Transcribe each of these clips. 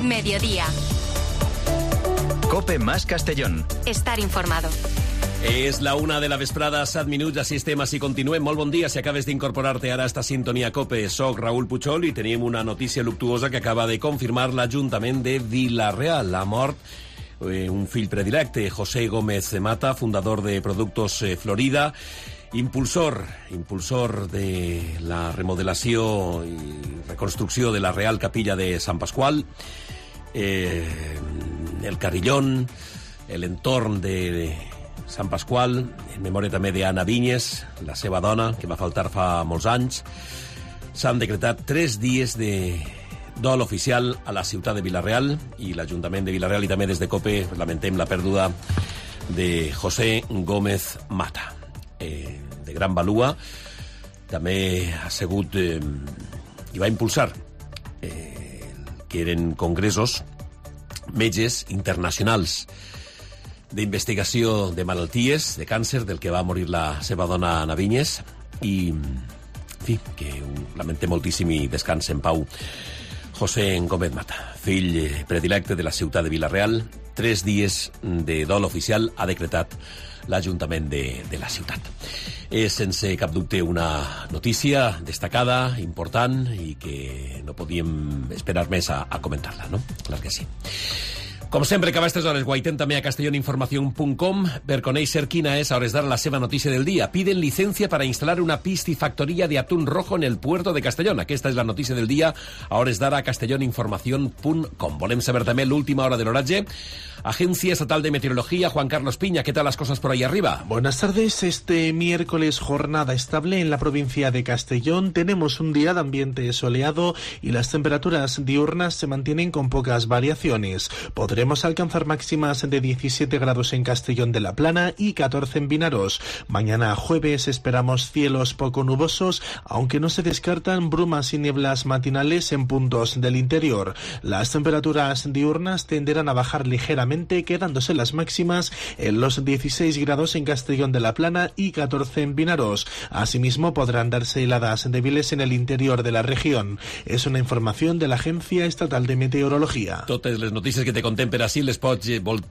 Mediodía. COPE más Castellón. Estar informado. És la 1 de la vesprada, 7 minuts, així estem, així continuem. Molt bon dia, si acabes d'incorporar-te ara a esta sintonia COPE. Soc Raül Puchol i tenim una notícia luctuosa que acaba de confirmar l'Ajuntament de Vila-real. Ha mort un fill predilecte, José Gómez Mata, fundador de Productos Florida, impulsor de la remodelació i reconstrucció de la Real Capilla de Sant Pasqual, el Carillón, l'entorn de Sant Pasqual, en memòria també d'Anna Vinyes, la seva dona, que va faltar fa molts anys. S'han decretat 3 dies de dol oficial a la ciutat de Vila-real i l'Ajuntament de Vila-real, i també des de COPE lamentem la pèrdua de José Gómez Mata. De gran valua, també ha sigut i va impulsar que eren congressos metges internacionals d'investigació de malalties, de càncer, del que va morir la seva dona Anna Vinyes, i, en fi, que lamentem moltíssim i descansa en pau José Gómez Mata, fill predilecte de la ciutat de Vila-real. 3 dies de dol oficial ha decretat l'Ajuntament de la ciutat. És, sense cap dubte, una notícia destacada, important, i que no podíem esperar més a comentar-la, no? Clar que sí. Com sempre, que a aquestes hores guaitem també a castelloninformación.com per conèixer quina és, a hores d'ara, la seva notícia del dia. Piden licencia para instalar una piscifactoría de atún rojo en el puerto de Castellón. Aquesta és la notícia del dia, a hores d'ara, a castelloninformación.com. Volem saber també l'última hora de l'oratge. Agencia Estatal de Meteorología, Juan Carlos Piña, ¿qué tal las cosas por ahí arriba? Buenas tardes. Este miércoles, jornada estable en la provincia de Castellón. Tenemos un día de ambiente soleado y las temperaturas diurnas se mantienen con pocas variaciones. Podremos alcanzar máximas de 17 grados en Castellón de la Plana y 14 en Vinaros. Mañana jueves esperamos cielos poco nubosos, aunque no se descartan brumas y nieblas matinales en puntos del interior. Las temperaturas diurnas tenderán a bajar ligeramente, quedándose las máximas en los 16 grados en Castellón de la Plana y 14 en Vinaros. Asimismo, podrán darse heladas débiles en el interior de la región. Es una información de la Agencia Estatal de Meteorología. Totes les notícies que te contem per ací les pots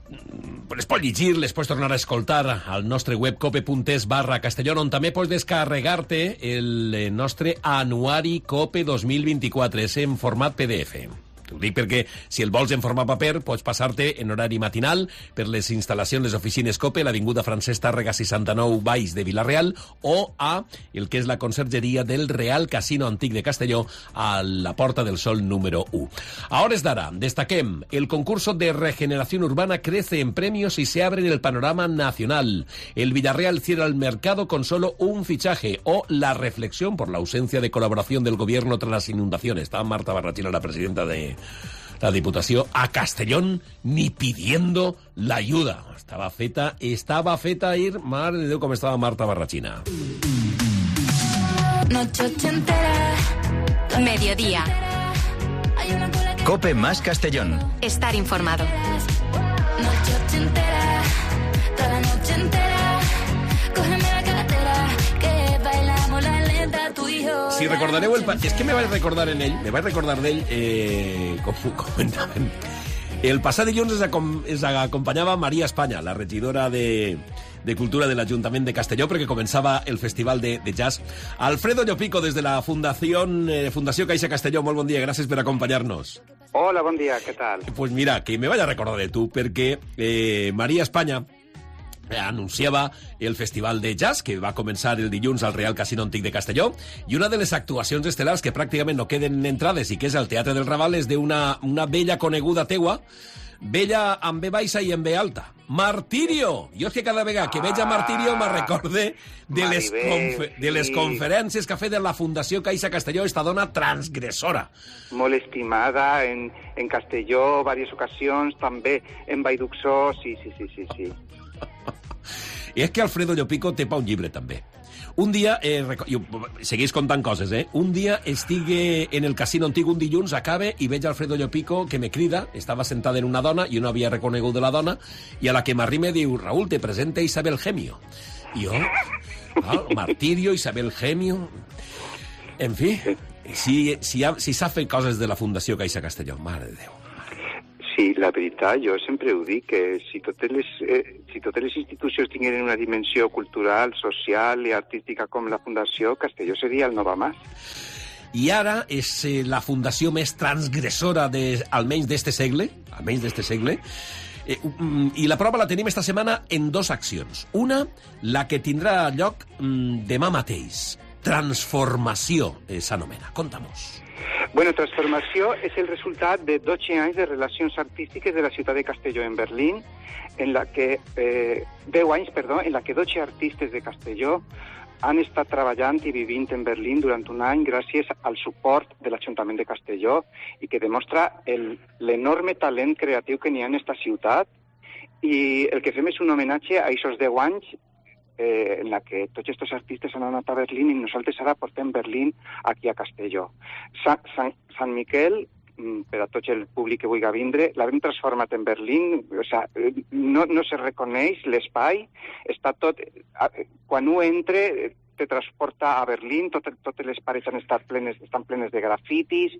llegir, les pots tornar a escoltar al nostre web cope.es/Castellón, on també pots descarregar-te el nostre anuari COPE 2024. És en format PDF. T'ho dic perquè, si el vols en format paper, pots passar-te en horari matinal per les instal·lacions, les oficines COPE, l'Avinguda Francesc Tàrrega 69 Baix de Vila-real, o a el que és la consergeria del Real Casino Antic de Castelló, a la Porta del Sol número 1. A hores d'ara, destaquem, el concurso de regeneración urbana crece en premios y se abre en el panorama nacional. El Villarreal cierra el mercado con solo un fichaje, o la reflexión por la ausencia de colaboración del gobierno tras las inundaciones. Estaba Marta Barrachina, la presidenta de la Diputació, a Castellón, ni pidiendo la ayuda. Estava feta ahir, mare de Déu, com estava Marta Barrachina. Mediodía. COPE más Castellón. Estar informado. Si recordareu és que me vaig recordar d'ell, com comentaven. El passat dilluns ens acompanyava Maria Espanya, la regidora de Cultura de l'Ajuntament de Castelló, perquè començava el festival de jazz. Alfredo Llopico, des de la Fundació Caixa Castelló, molt bon dia, gràcies per acompanyar-nos. Hola, bon dia, què tal? Pues mira, que me vaig a recordar de tu, perquè Maria Espanya anunciava el festival de jazz que va començar el dilluns al Real Casino Antic de Castelló, i una de les actuacions estel·lars que pràcticament no queden entrades i que és al Teatre del Raval és d'una vella coneguda teua, vella amb B baixa i amb B alta, Martirio. Jo és que cada vegada que veig a Martirio me recorde de les conferències que ha fet de la Fundació Caixa Castelló, esta dona transgressora. Molt estimada en Castelló, diverses ocasions, també en Vallduxó, sí. I és que Alfredo Llopico té pa un llibre, també. Un dia, segueix contant coses, un dia estigui en el Casino Antic un dilluns, acabe, i veig Alfredo Llopico que me crida, estava sentada en una dona, jo no havia reconegut de la dona, i a la que m'arrime diu, Raúl, te presenta Isabel Gemio. I jo, Martirio, Isabel Gemio... En fi, si s'ha fet coses de la Fundació Caixa Castelló, mare de Déu. la veritat, jo sempre ho dic, que si totes les institucions tingueren una dimensió cultural, social i artística com la Fundació, Castelló seria el Novamàs. I ara és la fundació més transgressora almenys d'este segle, i la prova la tenim esta setmana en 2 accions. Una, la que tindrà lloc demà mateix. Transformació s'anomena. Conta-mos. Bueno, Transformació és el resultat de 12 anys de relacions artístiques de la ciutat de Castelló en Berlín, en la que 10 anys, en la que 12 artistes de Castelló han estat treballant i vivint en Berlín durant un any gràcies al suport de l'Ajuntament de Castelló i que demostra l'enorme talent creatiu que n'hi ha en esta ciutat. I el que fem és un homenatge a aquests 10 anys en la que tots aquests artistes han anat a Berlín i nosaltres ara portem Berlín aquí a Castelló. Sant Miquel, per a tot el públic que vulgui vindre, l'hem transformat en Berlín, no se reconeix l'espai, està tot... Quan un entra, te transporta a Berlín, totes les parets estan plenes de grafitis,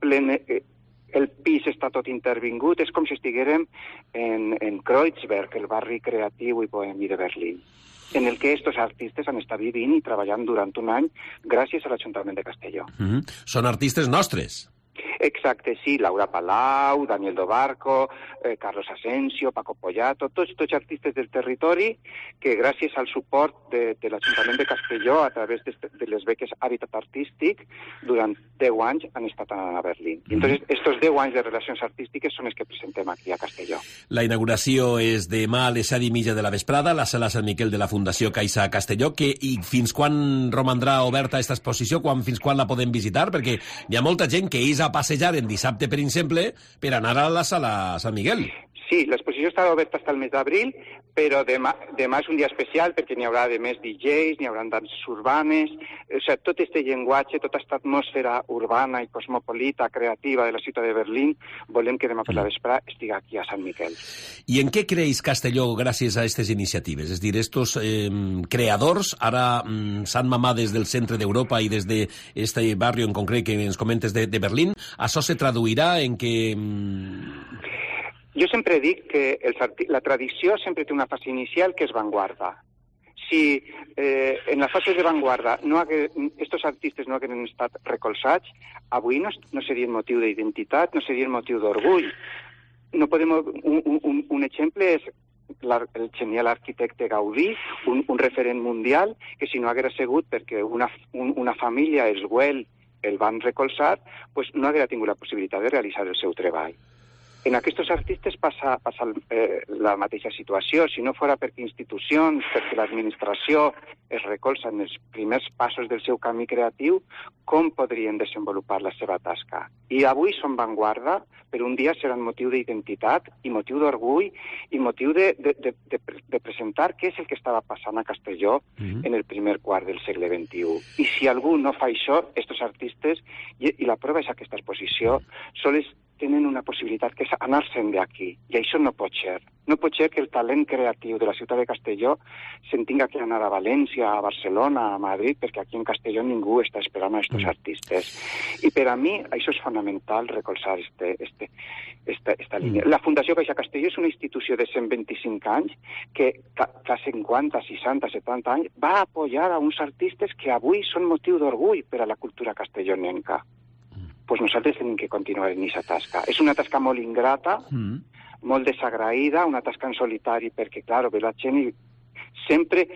el pis està tot intervingut, és com si estiguérem en Kreuzberg, el barri creatiu i bohemi de Berlín, en el que estos artistes han estat vivint i treballant durant un any gràcies a l'Ajuntament de Castelló. Són artistes nostres. Exacte, sí, Laura Palau, Daniel Dobarco, Carlos Asensio, Paco Pollato, tots artistes del territori que gràcies al suport de l'Ajuntament de Castelló a través de les beques Hàbitat Artístic durant 10 anys han estat a Berlín. I entonces estos 10 anys de relacions artístiques són els que presentem aquí a Castelló. La inauguració és demà a les 7:30 de la vesprada a la sala Sant Miquel de la Fundació Caixa Castelló. I fins quan romandrà oberta aquesta exposició? Fins quan la podem visitar? Perquè hi ha molta gent que és a passejar en dissabte, per exemple, per anar a la sala Sant Miguel. Sí, l'exposició estarà oberta fins al mes d'abril, però demà és un dia especial perquè n'hi haurà de més DJs, n'hi haurà danses urbanes, tot este llenguatge, tota aquesta atmosfera urbana i cosmopolita, creativa de la ciutat de Berlín, volem que demà per la vespre estigui aquí a Sant Miquel. I en què creix Castelló gràcies a aquestes iniciatives? És a dir, estos creadors ara s'han mamat des del centre d'Europa i des d'este barri en concret que ens comentes de Berlín, això se traduirà en què... Jo sempre dic que la tradició sempre té una fase inicial que és vanguarda. Si en la fase de vanguarda estos artistes no hagueren estat recolzats, avui no serien motiu d'identitat, no serien motiu d'orgull. No podem... Un exemple és el genial arquitecte Gaudí, un referent mundial, que si no haguera sigut perquè una família, els Güell, el van recolzar, pues no haguera tingut la possibilitat de realitzar el seu treball. En aquests artistes passa la mateixa situació. Si no fora perquè institucions, perquè l'administració es recolza en els primers passos del seu camí creatiu, com podrien desenvolupar la seva tasca? I avui són vanguarda, però un dia seran motiu d'identitat i motiu d'orgull i motiu de presentar què és el que estava passant a Castelló en el primer quart del segle XXI. I si algú no fa això, aquests artistes, i la prova és aquesta exposició, sols tenen una possibilitat que és anar-se'n d'aquí. I això no pot ser. No pot ser que el talent creatiu de la ciutat de Castelló se'n tinga que anar a València, a Barcelona, a Madrid, perquè aquí en Castelló ningú està esperant a aquests artistes. I per a mi això és fonamental recolzar esta línia. La Fundació Caixa Castelló és una institució de 125 anys que fa 50, 60, 70 anys va apoyar a uns artistes que avui són motiu d'orgull per a la cultura castellonenca. Pues nosaltres tenim que continuar en aquesta tasca. És una tasca molt ingrata, molt desagraïda, una tasca en solitari, perquè, clar, ve la gent i sempre...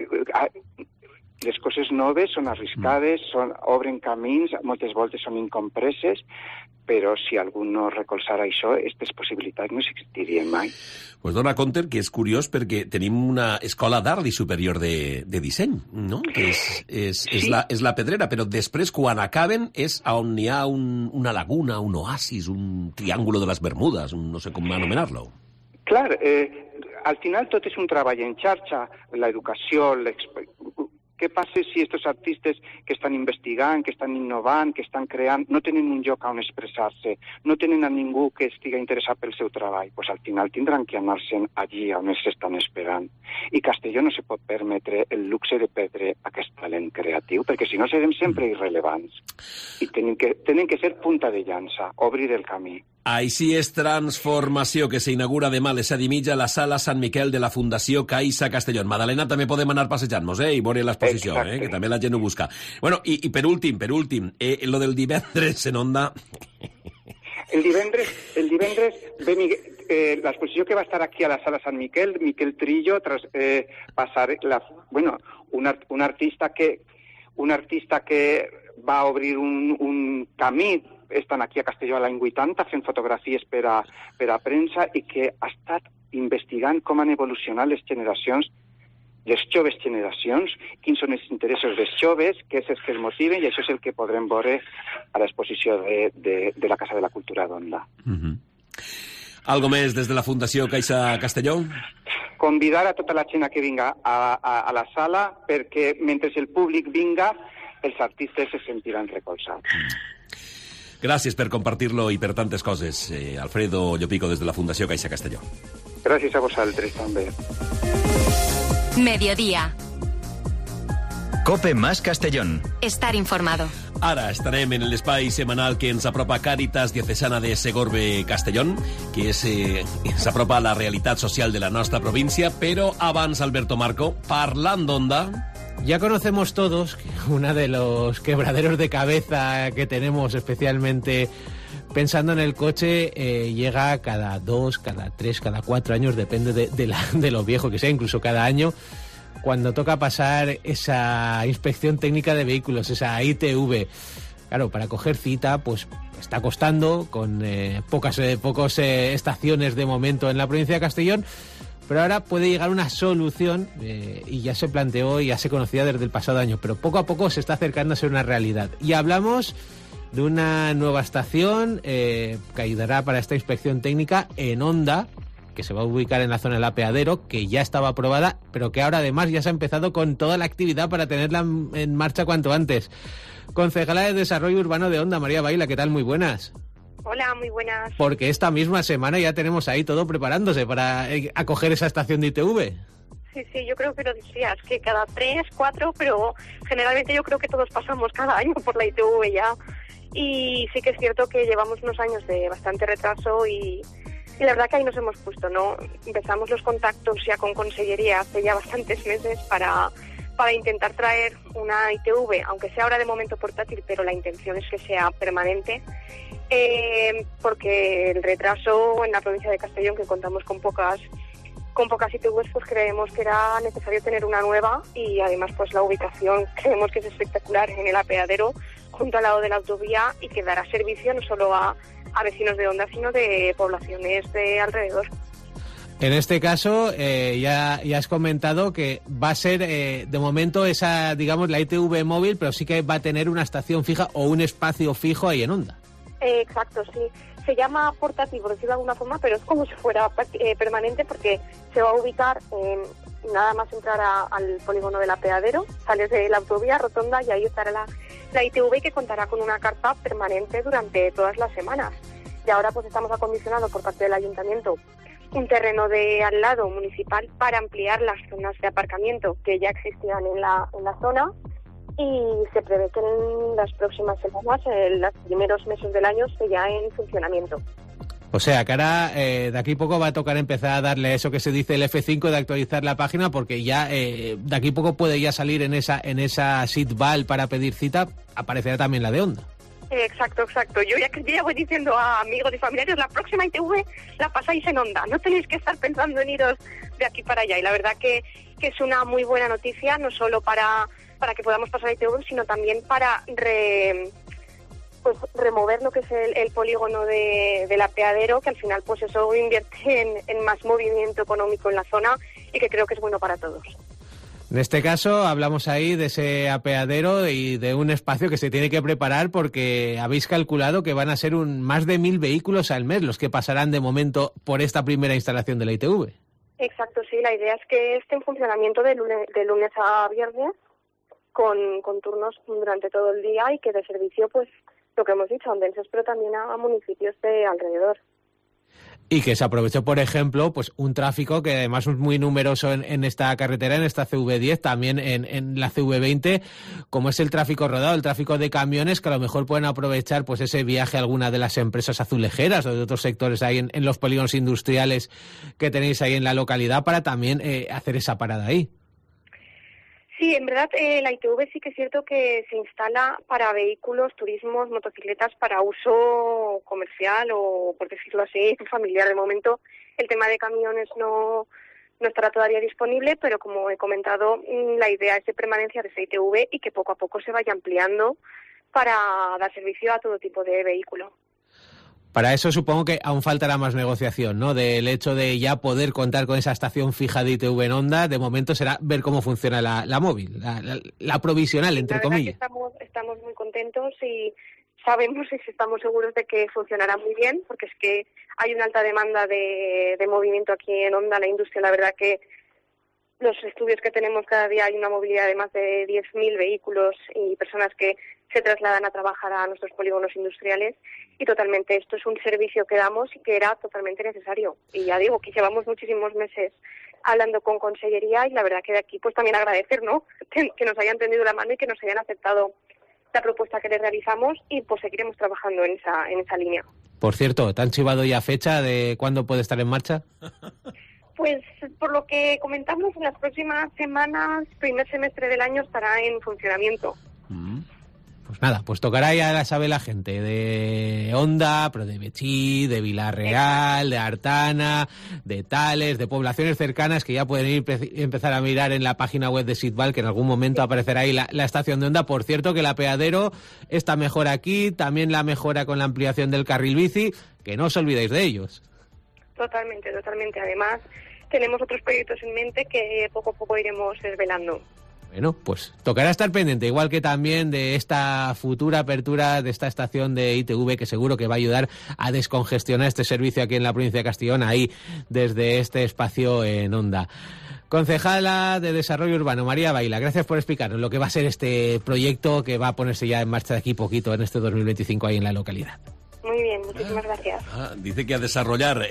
Les coses noves són arriscades, obren camins, moltes voltes són incompreses, però si algú no recolzara això, aquestes possibilitats no existirien mai. Pues dona compte que és curiós perquè tenim una escola d'art i superior de disseny, no? Que és la Pedrera, però després, quan acaben, és on hi ha una laguna, un oasis, un triàngulo de les Bermudes, no sé com anomenar-lo. Clar, al final tot és un treball en xarxa, l'educació, què passa si aquests artistes que estan investigant, que estan innovant, que estan creant, no tenen un lloc on expressar-se, no tenen a ningú que estigui interessat pel seu treball? Pues al final tindran que anar-se'n allí on ells s'estan esperant. I Castelló no se pot permetre el luxe de perdre aquest talent creatiu, perquè si no serem sempre irrelevants. I tenen que ser punta de llança, obrir el camí. Així és transformació que s'inaugura demà a les 7:30 a la sala Sant Miquel de la Fundació Caixa Castellón. Madalena, també podem anar passejant-nos, i veure l'exposició, que també la gent ho busca. Bueno, i per últim, lo del divendres en Onda... El divendres ve l'exposició que va estar aquí a la sala Sant Miquel, Miquel Trillo, un artista que va obrir un camí, estan aquí a Castelló a l'any 80 fent fotografies per a premsa i que ha estat investigant com han evolucionat les joves generacions, quins són els interessos dels joves, què és el que els motiven, i això és el que podrem veure a l'exposició de la Casa de la Cultura d'Onda. Algo més des de la Fundació Caixa Castelló? Convidar a tota la gent que vinga a la sala perquè mentre el públic vinga els artistes se sentiran recolzats. Gràcies per compartir-lo i per tantes coses. Alfredo Llopico, des de la Fundació Caixa Castelló. Gràcies a vosaltres, també. Mediodía. COPE más Castellón. Estar informado. Ara estarem en l'espai setmanal que ens apropa Càritas Diocesana de Segorbe Castellón, que ens apropa a la realitat social de la nostra província, però abans, Alberto Marco, parlant d'Onda... Ya conocemos todos que uno de los quebraderos de cabeza que tenemos, especialmente pensando en el coche, llega cada 2, cada 3, cada 4 años, depende de lo viejo que sea, incluso cada año, cuando toca pasar esa inspección técnica de vehículos, esa ITV. Claro, para coger cita, pues está costando, con pocas estaciones de momento en la provincia de Castellón. Pero ahora puede llegar una solución, y ya se planteó y ya se conocía desde el pasado año, pero poco a poco se está acercando a ser una realidad. Y hablamos de una nueva estación que ayudará para esta inspección técnica en Onda, que se va a ubicar en la zona del apeadero, que ya estaba aprobada, pero que ahora además ya se ha empezado con toda la actividad para tenerla en marcha cuanto antes. Concejala de Desarrollo Urbano de Onda, María Baila, ¿qué tal? Muy buenas. Hola, muy buenas. Porque esta misma semana ya tenemos ahí todo preparándose para acoger esa estación de ITV. Sí, yo creo que lo decías, que cada 3, 4, pero generalmente yo creo que todos pasamos cada año por la ITV ya. Y sí que es cierto que llevamos unos años de bastante retraso y la verdad que ahí nos hemos puesto, ¿no? Empezamos los contactos ya con Consellería hace ya bastantes meses para intentar traer una ITV, aunque sea ahora de momento portátil, pero la intención es que sea permanente. Porque el retraso en la provincia de Castellón, que contamos con pocas ITVs, pues creemos que era necesario tener una nueva, y además pues la ubicación creemos que es espectacular en el apeadero, junto al lado de la autovía, y que dará servicio no solo a vecinos de Onda, sino de poblaciones de alrededor. En este caso, ya has comentado que va a ser, de momento, esa, digamos, la ITV móvil, pero sí que va a tener una estación fija o un espacio fijo ahí en Onda. Exacto, sí. Se llama portátil, por decirlo de alguna forma, pero es como si fuera permanente, porque se va a ubicar nada más entrar al polígono del apeadero, sales de la autovía, rotonda, y ahí estará la ITV, que contará con una carpa permanente durante todas las semanas. Y ahora pues estamos acondicionando por parte del ayuntamiento un terreno de al lado municipal para ampliar las zonas de aparcamiento que ya existían en la zona, y se prevé que en las próximas semanas, en los primeros meses del año, esté ya en funcionamiento. O sea, que ahora de aquí poco va a tocar empezar a darle eso que se dice el F5 de actualizar la página, porque ya de aquí poco puede ya salir en esa SITVAL para pedir cita, aparecerá también la de Onda. Exacto. Yo ya voy diciendo a amigos y familiares, la próxima ITV la pasáis en Onda, no tenéis que estar pensando en iros de aquí para allá. Y la verdad que es una muy buena noticia, no solo para que podamos pasar a ITV, sino también para remover lo que es el polígono del apeadero, que al final pues eso invierte en más movimiento económico en la zona, y que creo que es bueno para todos. En este caso hablamos ahí de ese apeadero y de un espacio que se tiene que preparar, porque habéis calculado que van a ser más de 1.000 vehículos al mes los que pasarán de momento por esta primera instalación de la ITV. Exacto, sí, la idea es que esté en funcionamiento de lunes a viernes, con turnos durante todo el día, y que de servicio, pues, lo que hemos dicho, a Ondenses, pero también a municipios de alrededor. Y que se aprovechó, por ejemplo, pues un tráfico que además es muy numeroso en esta carretera, en esta CV10, también en la CV20, como es el tráfico rodado, el tráfico de camiones, que a lo mejor pueden aprovechar pues ese viaje a alguna de las empresas azulejeras o de otros sectores ahí en los polígonos industriales que tenéis ahí en la localidad para también hacer esa parada ahí. Sí, en verdad la ITV sí que es cierto que se instala para vehículos, turismos, motocicletas para uso comercial o, por decirlo así, familiar. De momento el tema de camiones no estará todavía disponible, pero como he comentado, la idea es de permanencia de esa ITV y que poco a poco se vaya ampliando para dar servicio a todo tipo de vehículo. Para eso supongo que aún faltará más negociación, ¿no? Del hecho de ya poder contar con esa estación fija de ITV en Onda, de momento será ver cómo funciona la móvil, la provisional, entre comillas. Estamos muy contentos y sabemos y estamos seguros de que funcionará muy bien, porque es que hay una alta demanda de movimiento aquí en Onda, la industria. La verdad que los estudios que tenemos cada día hay una movilidad de más de 10.000 vehículos y personas que se trasladan a trabajar a nuestros polígonos industriales, y totalmente esto es un servicio que damos y que era totalmente necesario. Y ya digo que llevamos muchísimos meses hablando con Consellería y la verdad que de aquí pues también agradecer, ¿no?, que nos hayan tendido la mano y que nos hayan aceptado la propuesta que les realizamos, y pues seguiremos trabajando en esa línea. Por cierto, ¿te han chivado ya fecha de cuándo puede estar en marcha? Pues por lo que comentamos, en las próximas semanas, primer semestre del año estará en funcionamiento. Pues nada, pues tocará, ya la sabe la gente de Onda, pero de Betxí, de Vilarreal, de Artana, de Tales, de poblaciones cercanas, que ya pueden empezar a mirar en la página web de Sitbal, que en algún momento aparecerá ahí la estación de Onda. Por cierto, que el apeadero está mejor aquí, también la mejora con la ampliación del carril bici, que no os olvidéis de ellos. Totalmente. Además, tenemos otros proyectos en mente que poco a poco iremos desvelando. Bueno, pues tocará estar pendiente, igual que también de esta futura apertura de esta estación de ITV, que seguro que va a ayudar a descongestionar este servicio aquí en la provincia de Castellón, ahí desde este espacio en Onda. Concejala de Desarrollo Urbano, María Baila, gracias por explicarnos lo que va a ser este proyecto que va a ponerse ya en marcha de aquí poquito en este 2025 ahí en la localidad. Muy bien, muchísimas gracias. Dice que a desarrollar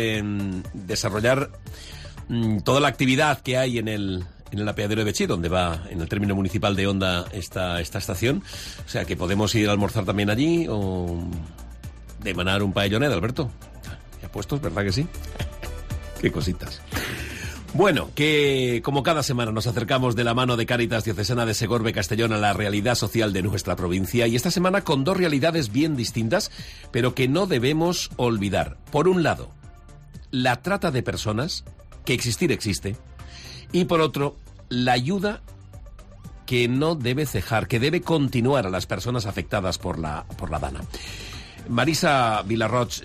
toda la actividad que hay en el apeadero de Betxí, donde va en el término municipal de Onda esta estación. O sea, que podemos ir a almorzar también allí o demanar un paellonet, Alberto. Ya puestos, ¿verdad que sí? Qué cositas. Bueno, que como cada semana nos acercamos de la mano de Cáritas Diocesana de Segorbe Castellón a la realidad social de nuestra provincia, y esta semana con dos realidades bien distintas, pero que no debemos olvidar. Por un lado, la trata de personas, que existir existe, y por otro, la ayuda que no debe cejar, que debe continuar a las personas afectadas por la dana. Marisa Vilarroch,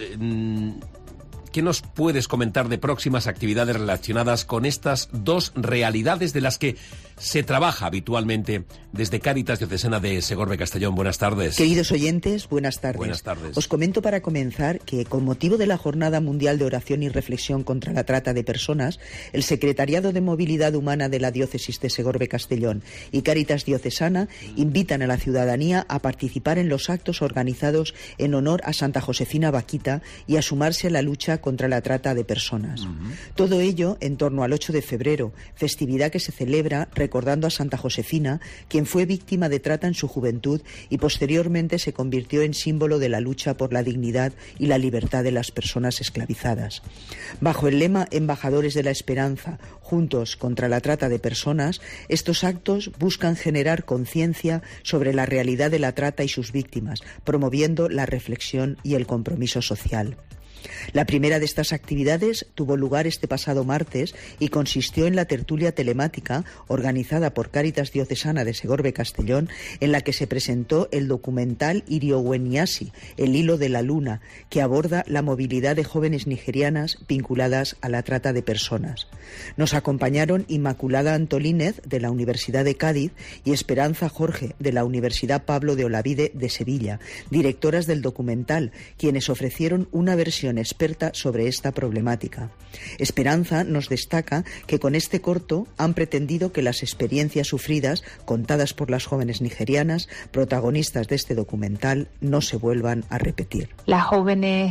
¿qué nos puedes comentar de próximas actividades relacionadas con estas dos realidades de las que se trabaja habitualmente desde Cáritas Diocesana de Segorbe Castellón? Buenas tardes. Queridos oyentes, buenas tardes. Buenas tardes. Os comento para comenzar que con motivo de la Jornada Mundial de Oración y Reflexión contra la Trata de Personas, el Secretariado de Movilidad Humana de la Diócesis de Segorbe Castellón y Cáritas Diocesana invitan a la ciudadanía a participar en los actos organizados en honor a Santa Josefina Vaquita y a sumarse a la lucha contra la trata de personas. Todo ello en torno al 8 de febrero, festividad que se celebra recordando a Santa Josefina, quien fue víctima de trata en su juventud y posteriormente se convirtió en símbolo de la lucha por la dignidad y la libertad de las personas esclavizadas. Bajo el lema Embajadores de la Esperanza, juntos contra la trata de personas, estos actos buscan generar conciencia sobre la realidad de la trata y sus víctimas, promoviendo la reflexión y el compromiso social. La primera de estas actividades tuvo lugar este pasado martes y consistió en la tertulia telemática organizada por Cáritas Diocesana de Segorbe Castellón, en la que se presentó el documental Iriogüeniasi, El hilo de la luna, que aborda la movilidad de jóvenes nigerianas vinculadas a la trata de personas. Nos acompañaron Inmaculada Antolínez, de la Universidad de Cádiz, y Esperanza Jorge, de la Universidad Pablo de Olavide de Sevilla, directoras del documental, quienes ofrecieron una versión experta sobre esta problemática. Esperanza nos destaca que con este corto han pretendido que las experiencias sufridas, contadas por las jóvenes nigerianas, protagonistas de este documental, no se vuelvan a repetir. Las jóvenes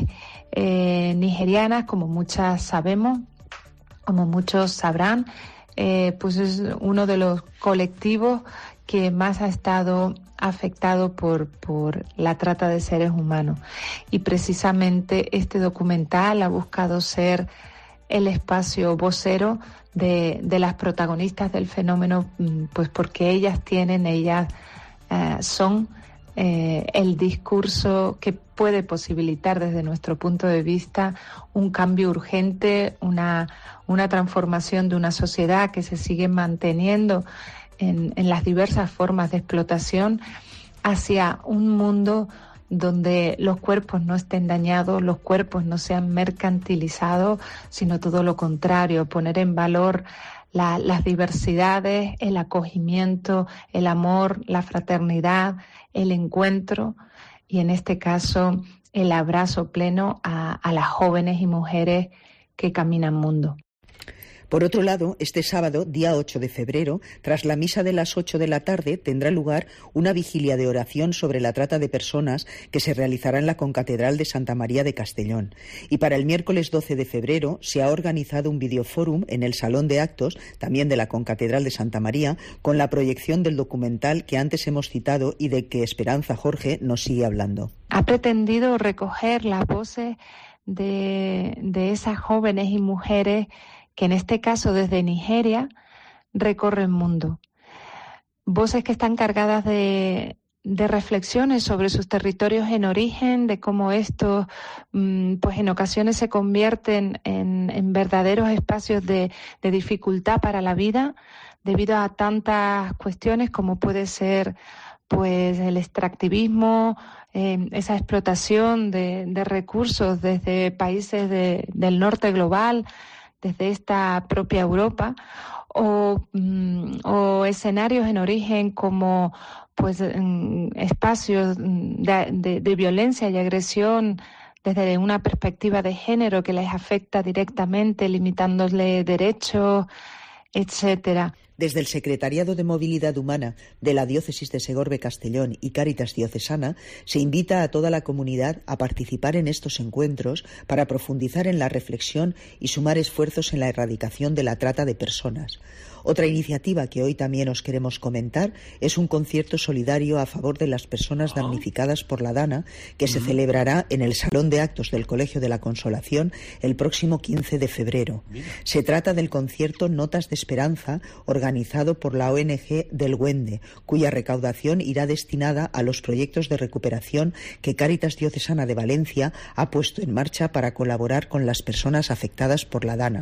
nigerianas, como muchas sabemos, como muchos sabrán, pues es uno de los colectivos que más ha estado afectado por la trata de seres humanos. Y precisamente este documental ha buscado ser el espacio vocero de las protagonistas del fenómeno, pues porque ellas son el discurso que puede posibilitar desde nuestro punto de vista un cambio urgente, una transformación de una sociedad que se sigue manteniendo en las diversas formas de explotación hacia un mundo donde los cuerpos no estén dañados, los cuerpos no sean mercantilizados, sino todo lo contrario, poner en valor las diversidades, el acogimiento, el amor, la fraternidad, el encuentro y en este caso el abrazo pleno a las jóvenes y mujeres que caminan mundo. Por otro lado, este sábado, día 8 de febrero, tras la misa de las 8 de la tarde, tendrá lugar una vigilia de oración sobre la trata de personas que se realizará en la Concatedral de Santa María de Castellón. Y para el miércoles 12 de febrero se ha organizado un videofórum en el Salón de Actos, también de la Concatedral de Santa María, con la proyección del documental que antes hemos citado y de que Esperanza Jorge nos sigue hablando. Ha pretendido recoger las voces de esas jóvenes y mujeres que en este caso desde Nigeria recorre el mundo. Voces que están cargadas de reflexiones sobre sus territorios en origen, de cómo estos pues en ocasiones se convierten en verdaderos espacios de dificultad para la vida, debido a tantas cuestiones como puede ser pues el extractivismo, esa explotación de recursos desde países del norte global, desde esta propia Europa, o escenarios en origen como pues espacios de violencia y agresión desde una perspectiva de género que les afecta directamente, limitándole derechos, etcétera. Desde el Secretariado de Movilidad Humana de la Diócesis de Segorbe-Castellón y Cáritas Diocesana se invita a toda la comunidad a participar en estos encuentros para profundizar en la reflexión y sumar esfuerzos en la erradicación de la trata de personas. Otra iniciativa que hoy también os queremos comentar es un concierto solidario a favor de las personas damnificadas por la DANA que se celebrará en el Salón de Actos del Colegio de la Consolación el próximo 15 de febrero. Se trata del concierto Notas de Esperanza, organizado por la ONG del Güende, cuya recaudación irá destinada a los proyectos de recuperación que Cáritas Diocesana de Valencia ha puesto en marcha para colaborar con las personas afectadas por la DANA.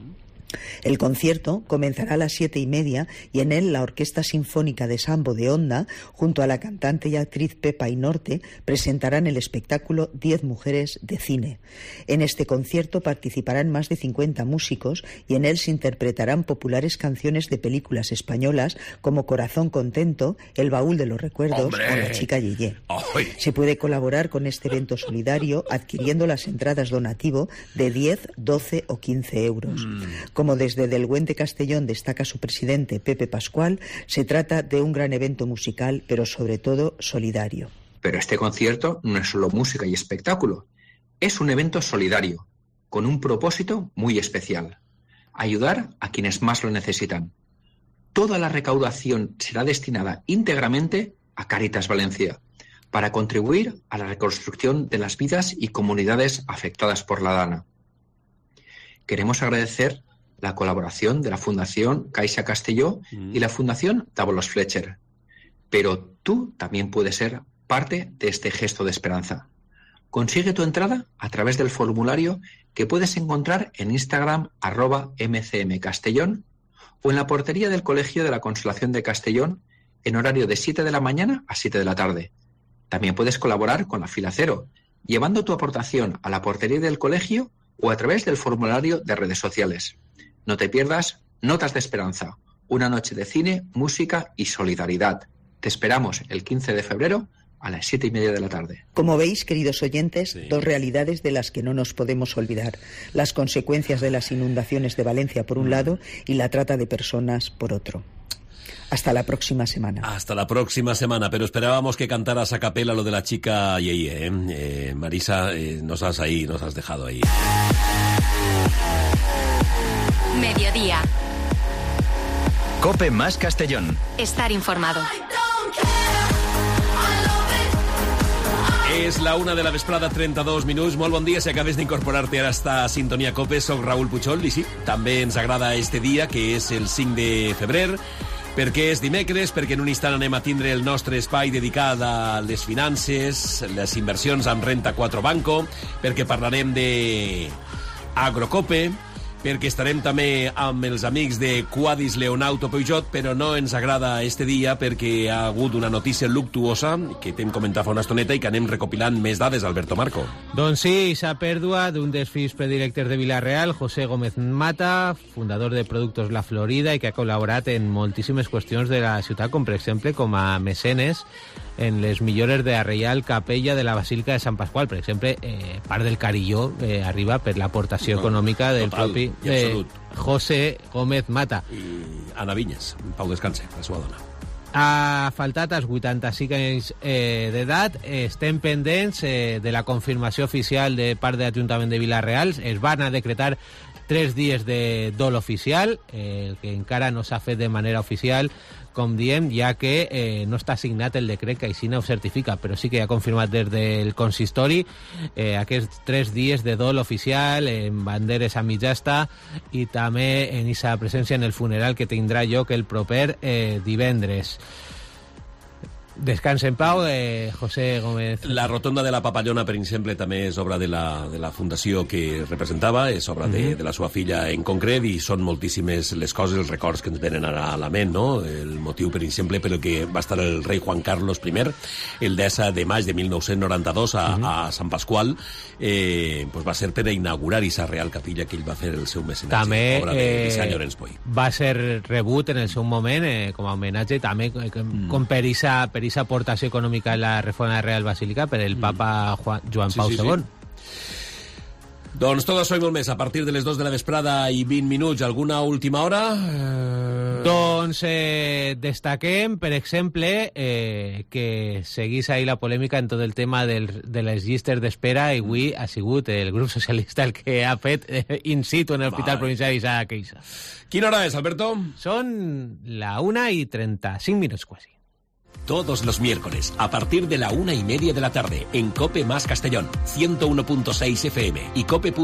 El concierto comenzará a las 7:30 y en él la Orquesta Sinfónica de Sambo de Onda, junto a la cantante y actriz Pepa Inorte, presentarán el espectáculo 10 mujeres de cine. En este concierto participarán más de 50 músicos y en él se interpretarán populares canciones de películas españolas como Corazón Contento, El Baúl de los Recuerdos ¡Hombre! O La Chica Yeye. ¡Ay! Se puede colaborar con este evento solidario adquiriendo las entradas donativo de 10, 12 o 15 euros. Como desde Del Güende Castellón destaca su presidente Pepe Pascual, se trata de un gran evento musical, pero sobre todo solidario. Pero este concierto no es solo música y espectáculo, es un evento solidario, con un propósito muy especial: ayudar a quienes más lo necesitan. Toda la recaudación será destinada íntegramente a Cáritas Valencia, para contribuir a la reconstrucción de las vidas y comunidades afectadas por la DANA. Queremos agradecer la colaboración de la Fundación Caixa Castelló y la Fundación Dávalos Fletcher. Pero tú también puedes ser parte de este gesto de esperanza. Consigue tu entrada a través del formulario que puedes encontrar en Instagram @mcmcastellón o en la portería del Colegio de la Consolación de Castellón en horario de 7 de la mañana a 7 de la tarde. También puedes colaborar con la Fila Cero, llevando tu aportación a la portería del colegio o a través del formulario de redes sociales. No te pierdas Notas de Esperanza, una noche de cine, música y solidaridad. Te esperamos el 15 de febrero a las 7:30 de la tarde. Como veis, queridos oyentes, dos realidades de las que no nos podemos olvidar: las consecuencias de las inundaciones de Valencia por un lado y la trata de personas por otro. Hasta la próxima semana. Hasta la próxima semana, pero esperábamos que cantaras a capela lo de la chica Yeye, ¿eh? Marisa, nos has dejado ahí. Mediodía. COPE más Castellón. Estar informado. És la 1 de la vesprada, 32 minuts. Molt bon dia si acabes d'incorporar-te ara a esta sintonia COPE. Soc Raül Puchol i sí, també ens agrada este dia, que és el 5 de febrer, perquè és dimecres, perquè en un instant anem a tindre el nostre espai dedicat a les finances, les inversions amb Renta 4 Banco, perquè parlarem de Agrocope, perquè estarem també amb els amics de Quadis Leonauto Peugeot, però no ens agrada este dia perquè ha hagut una notícia luctuosa que t'hem comentat fa una estoneta i que anem recopilant més dades, Alberto Marco. Doncs sí, s'ha pèrdua d'un dels fills predilectes de Vila-real, José Gómez Mata, fundador de Productos La Florida i que ha col·laborat en moltíssimes qüestions de la ciutat, com per exemple com a mecenes en les millores de la Reial Capella de la Basílica de Sant Pasqual. Per exemple, part del carilló arriba per l'aportació econòmica del propi José Gómez Mata. I Ana Vinyes, Pau Descanse, la seva dona. Ha faltat als 85 anys d'edat. Estem pendents de la confirmació oficial de part de l'Ajuntament de Vila-real. Es van a decretar 3 dies de dol oficial, que encara no s'ha fet de manera oficial, com diem, ja que no està signat el decret que així no ho certifica, però sí que ha confirmat des del consistori aquests 3 dies de dol oficial, en banderes a mitjasta i també en aquesta presència en el funeral que tindrà lloc el proper divendres. Descansa en pau, José Gómez. La rotonda de la Papallona, per exemple, també és obra de la fundació que representava, és obra de la seva filla en concret, i són moltíssimes les coses, els records que ens venen ara a la ment, no? El motiu, per exemple, per el que va estar el rei Juan Carlos I, el 10 de maig de 1992 a Sant Pasqual, pues va ser per inaugurar aquesta Real Capilla que ell va fer el seu mecenatge, també, obra de Sant Llorenç Poi. Va ser rebut en el seu moment com a homenatge, també com per esa aportació econòmica en la reforma de Real Basílica per el papa Joan Pau II. Doncs tot això i molt més a partir de les 2 de la vesprada i 20 minuts. Alguna última hora? Doncs destaquem, per exemple, que seguís ahir la polèmica en tot el tema de les llistes d'espera, i avui ha sigut el grup socialista el que ha fet in situ en l'Hospital Provincial d'Isaac Queixa. Quina hora és, Alberto? Són la 1:35 minuts quasi. Todos los miércoles, a partir de la 1:30 de la tarde, en COPE más Castellón, 101.6 FM y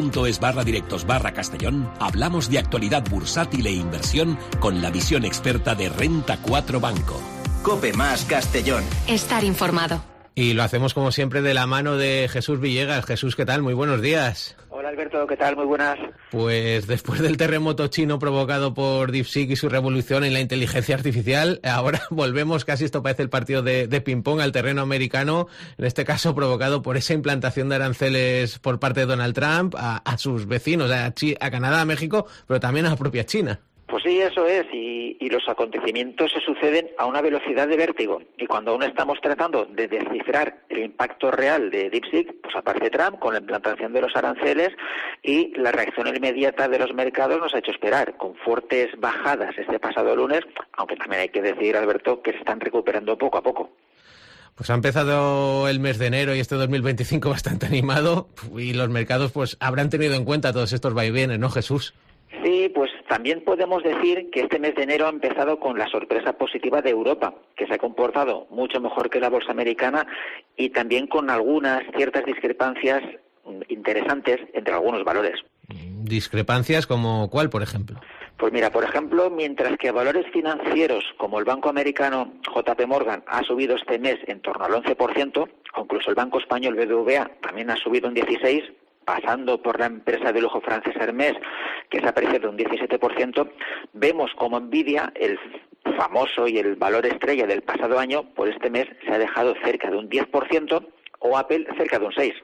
cope.es/directos/Castellón, hablamos de actualidad bursátil e inversión con la visión experta de Renta 4 Banco. COPE más Castellón. Estar informado. Y lo hacemos como siempre de la mano de Jesús Villegas. Jesús, ¿qué tal? Muy buenos días. Hola Alberto, ¿qué tal? Muy buenas. Pues después del terremoto chino provocado por DeepSeek y su revolución en la inteligencia artificial, ahora volvemos, casi esto parece el partido de ping-pong, al terreno americano, en este caso provocado por esa implantación de aranceles por parte de Donald Trump a sus vecinos, a Canadá, a México, pero también a la propia China. Pues sí, eso es, y los acontecimientos se suceden a una velocidad de vértigo, y cuando aún estamos tratando de descifrar el impacto real de DeepSeek, pues aparece Trump con la implantación de los aranceles, y la reacción inmediata de los mercados nos ha hecho esperar, con fuertes bajadas este pasado lunes, aunque también hay que decir, Alberto, que se están recuperando poco a poco. Pues ha empezado el mes de enero y este 2025 bastante animado, y los mercados pues habrán tenido en cuenta todos estos vaivenes, ¿no, Jesús? Sí, pues también podemos decir que este mes de enero ha empezado con la sorpresa positiva de Europa, que se ha comportado mucho mejor que la bolsa americana, y también con algunas ciertas discrepancias interesantes entre algunos valores. ¿Discrepancias como cuál, por ejemplo? Pues mira, por ejemplo, mientras que valores financieros como el banco americano JP Morgan ha subido este mes en torno al 11%, o incluso el banco español BBVA también ha subido un 16%, pasando por la empresa de lujo francesa Hermès, que se ha apreciado un 17%, vemos como Nvidia, el famoso y el valor estrella del pasado año, por este mes se ha dejado cerca de un 10%, o Apple cerca de un 6%.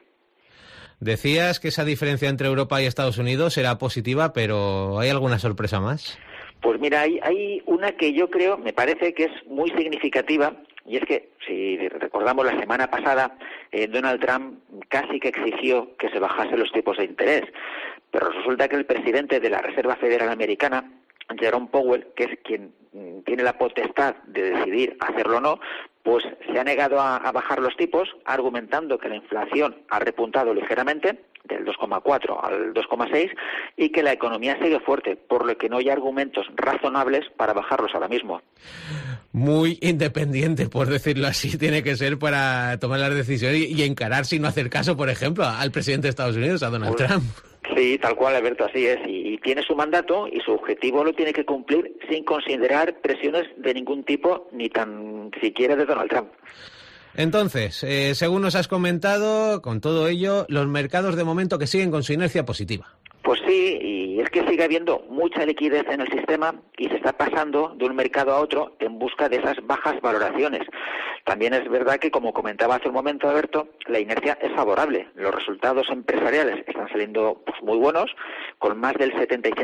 Decías que esa diferencia entre Europa y Estados Unidos era positiva, pero ¿hay alguna sorpresa más? Pues mira, hay una que yo creo, me parece que es muy significativa, y es que, si recordamos la semana pasada, Donald Trump casi que exigió que se bajasen los tipos de interés, pero resulta que el presidente de la Reserva Federal Americana Jerome Powell, que es quien tiene la potestad de decidir hacerlo o no, pues se ha negado a bajar los tipos, argumentando que la inflación ha repuntado ligeramente, del 2,4 al 2,6, y que la economía sigue fuerte, por lo que no hay argumentos razonables para bajarlos ahora mismo. Muy independiente, por decirlo así, tiene que ser para tomar las decisiones y encarar sin no hacer caso, por ejemplo, al presidente de Estados Unidos, a Donald Trump. Sí, tal cual, Alberto, así es. Y tiene su mandato y su objetivo lo tiene que cumplir sin considerar presiones de ningún tipo, ni tan siquiera de Donald Trump. Entonces, según nos has comentado, con todo ello, los mercados de momento que siguen con su inercia positiva. Pues sí, y es que sigue habiendo mucha liquidez en el sistema y se está pasando de un mercado a otro en busca de esas bajas valoraciones. También es verdad que, como comentaba hace un momento Alberto, la inercia es favorable. Los resultados empresariales están saliendo muy buenos, con más del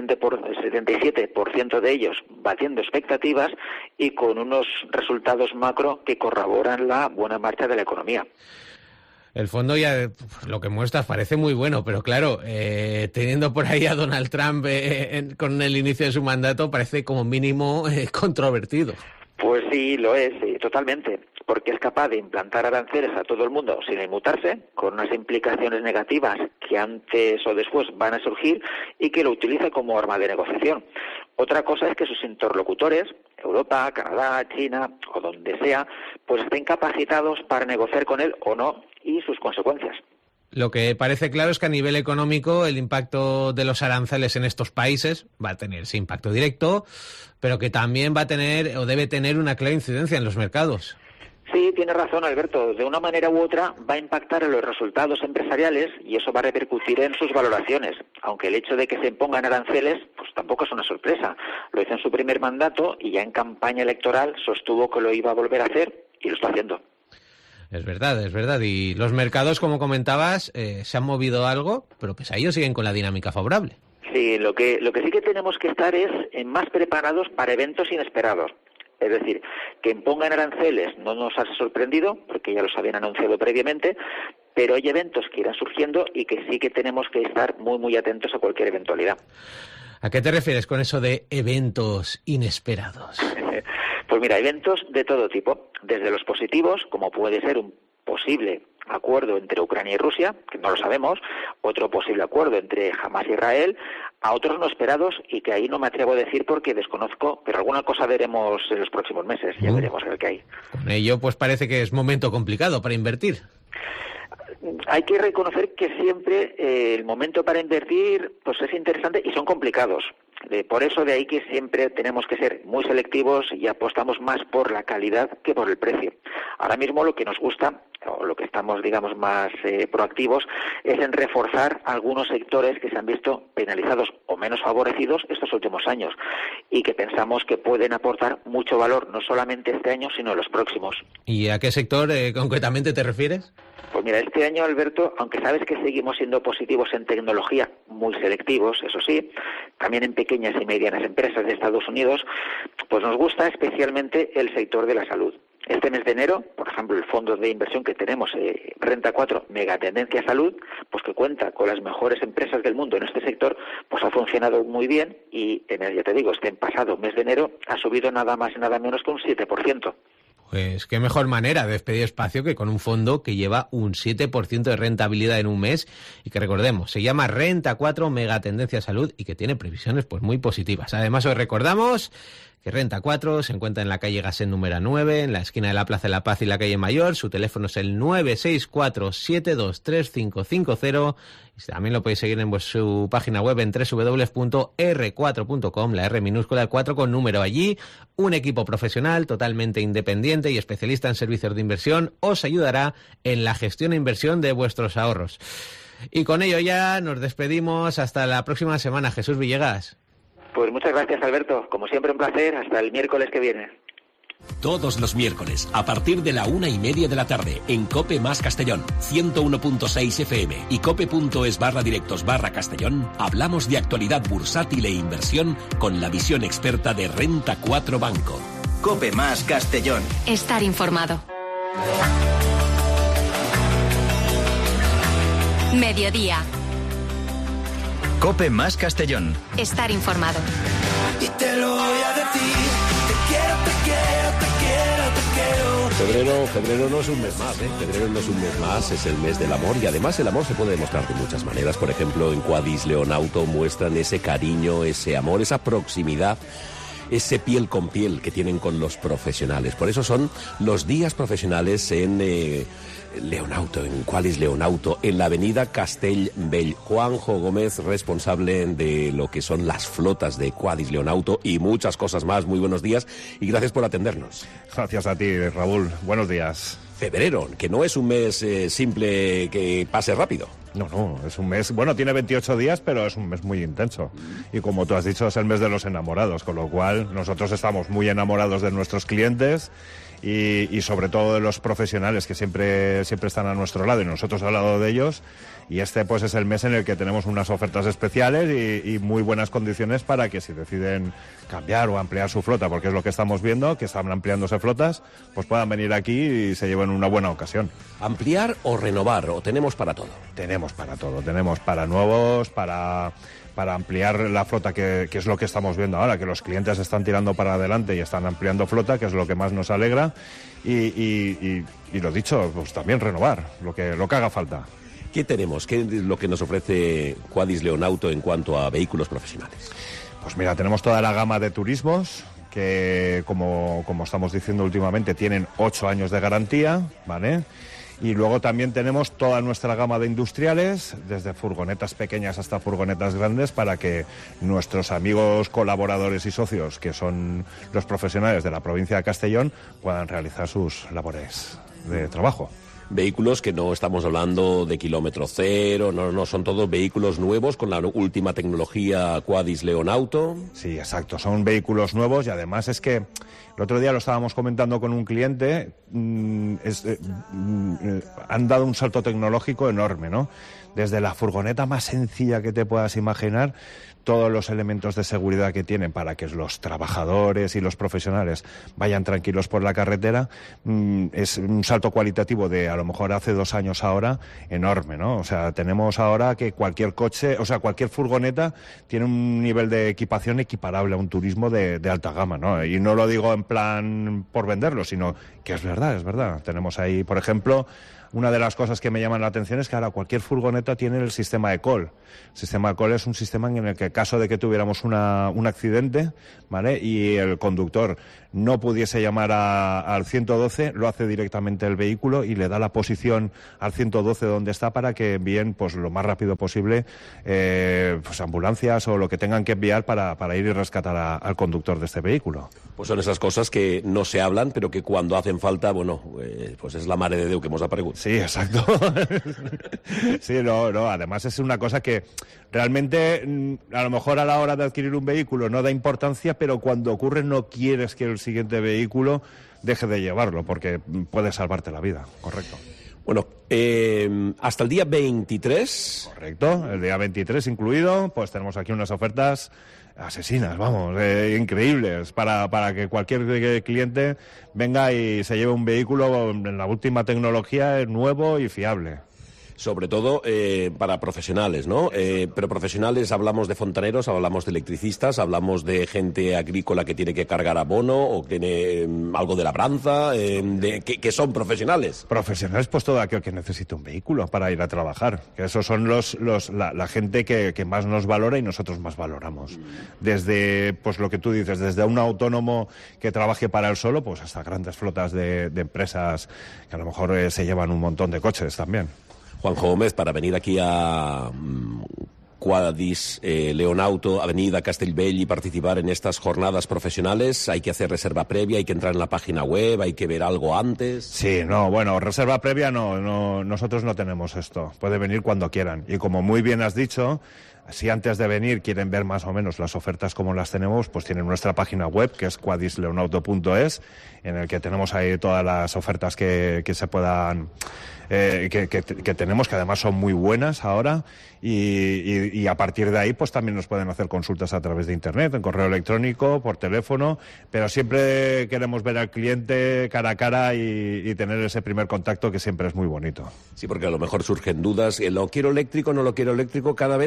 77% de ellos batiendo expectativas y con unos resultados macro que corroboran la buena marcha de la economía. El fondo ya lo que muestras parece muy bueno, pero claro, teniendo por ahí a Donald Trump con el inicio de su mandato, parece como mínimo controvertido. Pues sí, lo es, sí, totalmente, porque es capaz de implantar aranceles a todo el mundo sin inmutarse, con unas implicaciones negativas que antes o después van a surgir y que lo utiliza como arma de negociación. Otra cosa es que sus interlocutores, Europa, Canadá, China o donde sea, pues estén capacitados para negociar con él o no y sus consecuencias. Lo que parece claro es que a nivel económico el impacto de los aranceles en estos países va a tener ese impacto directo, pero que también va a tener o debe tener una clara incidencia en los mercados. Sí, tiene razón, Alberto. De una manera u otra va a impactar en los resultados empresariales y eso va a repercutir en sus valoraciones. Aunque el hecho de que se impongan aranceles, pues tampoco es una sorpresa. Lo hizo en su primer mandato y ya en campaña electoral sostuvo que lo iba a volver a hacer y lo está haciendo. Es verdad. Y los mercados, como comentabas, se han movido algo, pero pese a ello siguen con la dinámica favorable. Sí, lo que sí que tenemos que estar es más preparados para eventos inesperados. Es decir, que impongan aranceles no nos ha sorprendido, porque ya los habían anunciado previamente, pero hay eventos que irán surgiendo y que sí que tenemos que estar muy, muy atentos a cualquier eventualidad. ¿A qué te refieres con eso de eventos inesperados? Pues mira, eventos de todo tipo, desde los positivos, como puede ser un posible acuerdo entre Ucrania y Rusia, que no lo sabemos, otro posible acuerdo entre Hamas y Israel, a otros no esperados y que ahí no me atrevo a decir porque desconozco, pero alguna cosa veremos en los próximos meses, ya veremos a ver qué hay. Con ello, pues parece que es momento complicado para invertir. Hay que reconocer que siempre el momento para invertir pues es interesante y son complicados. Por eso de ahí que siempre tenemos que ser muy selectivos y apostamos más por la calidad que por el precio. Ahora mismo lo que nos gusta, o lo que estamos, digamos, más proactivos, es en reforzar algunos sectores que se han visto penalizados o menos favorecidos estos últimos años y que pensamos que pueden aportar mucho valor, no solamente este año, sino en los próximos. ¿Y a qué sector concretamente te refieres? Pues mira, este año, Alberto, aunque sabes que seguimos siendo positivos en tecnología, muy selectivos, eso sí, también en pequeñas y medianas empresas de Estados Unidos, pues nos gusta especialmente el sector de la salud. Este mes de enero, por ejemplo, el fondo de inversión que tenemos, Renta 4, Megatendencia Salud, pues que cuenta con las mejores empresas del mundo en este sector, pues ha funcionado muy bien y, ya te digo, este pasado mes de enero ha subido nada más y nada menos que un 7%. Pues qué mejor manera de despedir espacio que con un fondo que lleva un 7% de rentabilidad en un mes y que, recordemos, se llama Renta 4 Megatendencia Salud y que tiene previsiones pues muy positivas. Además, os recordamos que Renta 4 se encuentra en la calle Gasset número 9, en la esquina de la Plaza de la Paz y la calle Mayor. Su teléfono es el 964-723550 y también lo podéis seguir en su página web en www.r4.com, la R minúscula, el 4 con número. Allí un equipo profesional totalmente independiente y especialista en servicios de inversión os ayudará en la gestión e inversión de vuestros ahorros. Y con ello ya nos despedimos hasta la próxima semana. Jesús Villegas. Pues muchas gracias, Alberto. Como siempre, un placer. Hasta el miércoles que viene. Todos los miércoles, a partir de la 1:30 de la tarde, en COPE más Castellón, 101.6 FM y cope.es/directos/Castellón, hablamos de actualidad bursátil e inversión con la visión experta de Renta 4 Banco. COPE más Castellón. Estar informado. Mediodía. COPE más Castellón. Estar informado. y te lo voy a decir. Te quiero, te quiero, te quiero, te quiero. Febrero no es un mes más, ¿eh? Febrero no es un mes más, es el mes del amor, y además el amor se puede demostrar de muchas maneras. Por ejemplo, en Quadis Leonauto muestran ese cariño, ese amor, esa proximidad, ese piel con piel que tienen con los profesionales. Por eso son los días profesionales en Leonauto, en Quadis Leonauto, en la avenida Castellbell. Juanjo Gómez, responsable de lo que son las flotas de Quadis Leonauto y muchas cosas más. Muy buenos días y gracias por atendernos. Gracias a ti, Raúl. Buenos días. Febrero, que no es un mes simple que pase rápido. No, es un mes, bueno, tiene 28 días, pero es un mes muy intenso. Y como tú has dicho, es el mes de los enamorados, con lo cual nosotros estamos muy enamorados de nuestros clientes y sobre todo de los profesionales que siempre están a nuestro lado y nosotros al lado de ellos. Y este pues es el mes en el que tenemos unas ofertas especiales y muy buenas condiciones para que si deciden cambiar o ampliar su flota, porque es lo que estamos viendo, que están ampliándose flotas, pues puedan venir aquí y se lleven una buena ocasión. ¿Ampliar o renovar? ¿O tenemos para todo? Tenemos para todo, tenemos para nuevos, para ampliar la flota, que es lo que estamos viendo ahora, que los clientes están tirando para adelante y están ampliando flota, que es lo que más nos alegra, y lo dicho, pues también renovar, lo que haga falta. ¿Qué tenemos? ¿Qué es lo que nos ofrece Quadis Leonauto en cuanto a vehículos profesionales? Pues mira, tenemos toda la gama de turismos, que como estamos diciendo últimamente, tienen 8 años de garantía, ¿vale? Y luego también tenemos toda nuestra gama de industriales, desde furgonetas pequeñas hasta furgonetas grandes, para que nuestros amigos, colaboradores y socios, que son los profesionales de la provincia de Castellón, puedan realizar sus labores de trabajo. Vehículos que no estamos hablando de kilómetro cero, no, son todos vehículos nuevos con la última tecnología Quadis Leonauto. Sí, exacto, son vehículos nuevos y además es que el otro día lo estábamos comentando con un cliente, han dado un salto tecnológico enorme, ¿no? Desde la furgoneta más sencilla que te puedas imaginar, todos los elementos de seguridad que tienen para que los trabajadores y los profesionales vayan tranquilos por la carretera, es un salto cualitativo de a lo mejor hace 2 años ahora enorme, ¿no? O sea, tenemos ahora que cualquier coche, o sea, cualquier furgoneta tiene un nivel de equipación equiparable a un turismo de alta gama, ¿no? Y no lo digo en plan por venderlo, sino que es verdad. Tenemos ahí, por ejemplo, una de las cosas que me llaman la atención es que ahora cualquier furgoneta tiene el sistema eCall. El sistema eCall es un sistema en el que en caso de que tuviéramos un accidente, ¿vale?, y el conductor no pudiese llamar al 112, lo hace directamente el vehículo y le da la posición al 112 donde está para que envíen pues lo más rápido posible pues ambulancias o lo que tengan que enviar para ir y rescatar al conductor de este vehículo. Pues son esas cosas que no se hablan, pero que cuando hacen falta, bueno, pues es la mare de Déu que hemos aparegut. Sí, exacto. Sí, no, además es una cosa que realmente a lo mejor a la hora de adquirir un vehículo no da importancia, pero cuando ocurre no quieres que el siguiente vehículo deje de llevarlo, porque puede salvarte la vida, correcto. Bueno, hasta el día 23... Correcto, el día 23 incluido, pues tenemos aquí unas ofertas asesinas, vamos, increíbles, para que cualquier cliente venga y se lleve un vehículo en la última tecnología, nuevo y fiable. Sobre todo para profesionales, ¿no? Pero profesionales, hablamos de fontaneros, hablamos de electricistas, hablamos de gente agrícola que tiene que cargar abono o tiene algo de labranza, que son profesionales. Profesionales, pues todo aquel que necesite un vehículo para ir a trabajar. Que esos son la gente que más nos valora y nosotros más valoramos. Desde, pues lo que tú dices, desde un autónomo que trabaje para él solo, pues hasta grandes flotas de empresas que a lo mejor se llevan un montón de coches también. Juanjo Gómez, para venir aquí a Quadis Leonauto, Avenida Castellbell, y participar en estas jornadas profesionales, ¿hay que hacer reserva previa? ¿Hay que entrar en la página web? ¿Hay que ver algo antes? Sí, no, bueno, reserva previa no, nosotros no tenemos esto. Puede venir cuando quieran. Y como muy bien has dicho, si antes de venir quieren ver más o menos las ofertas como las tenemos, pues tienen nuestra página web, que es quadisleonauto.es, en el que tenemos ahí todas las ofertas que se puedan... que tenemos, que además son muy buenas ahora, y a partir de ahí pues también nos pueden hacer consultas a través de internet, en correo electrónico, por teléfono, pero siempre queremos ver al cliente cara a cara y tener ese primer contacto, que siempre es muy bonito. Sí, porque a lo mejor surgen dudas, ¿lo quiero eléctrico, no lo quiero eléctrico? Cada vez a lo mejor